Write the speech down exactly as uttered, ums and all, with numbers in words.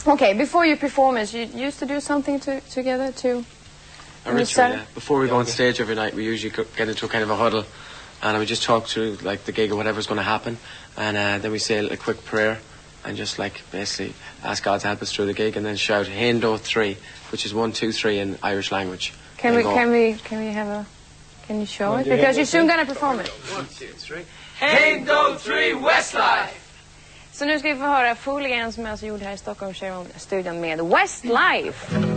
Okay, before your performance, you used to do something to, together too? A ritual, yeah. Before we go on stage every night, we usually get into a kind of a huddle, and we just talk through like the gig or whatever's going to happen, and uh, then we say a, a quick prayer, and just like basically ask God to help us through the gig, and then shout Hendo three, which is one, two, three in Irish language. Can we? Go. Can we? Can we have a? Can you show it? Because you're soon gonna perform it. One, two, three. Hendo three Westlife. Så nu ska vi få höra Fool Again som är alltså gjord här i Stockholm-studion med Westlife.